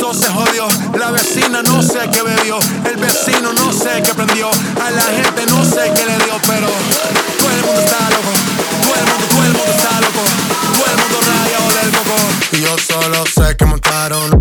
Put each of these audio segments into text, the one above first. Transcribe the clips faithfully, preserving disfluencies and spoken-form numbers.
Esto se jodió, la vecina no sé qué bebió, el vecino no sé qué prendió, a la gente no sé qué le dio, pero todo el mundo está loco, todo el mundo, todo el mundo está loco, todo el mundo rayado del coco. Y yo solo sé que montaron.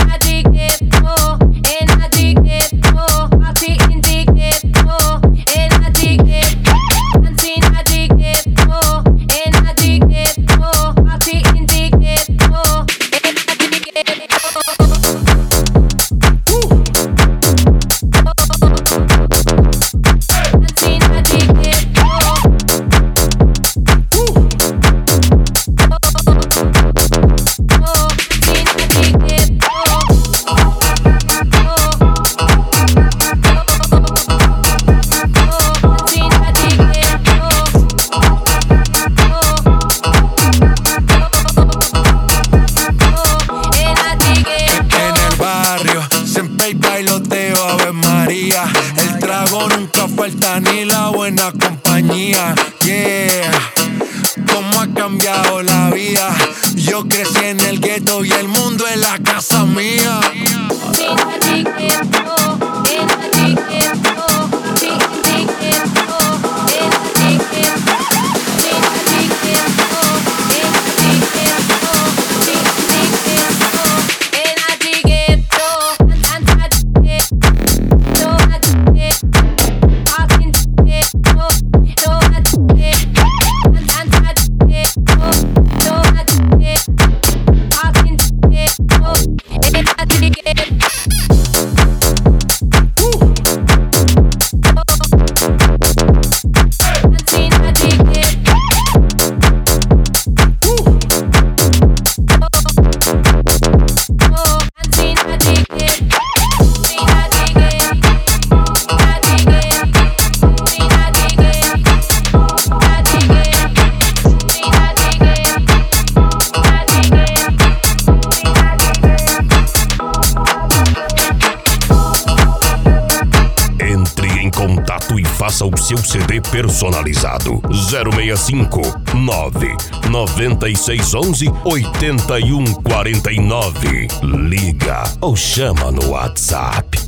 El trago nunca falta ni la buena compañía. Yeah, cómo ha cambiado la vida. Yo crecí en el gueto y el mundo es la casa mía. Contato e faça o seu C D personalizado. zero seis cinco, nove nove seis um um, oito um quatro nove. Liga ou chama no WhatsApp.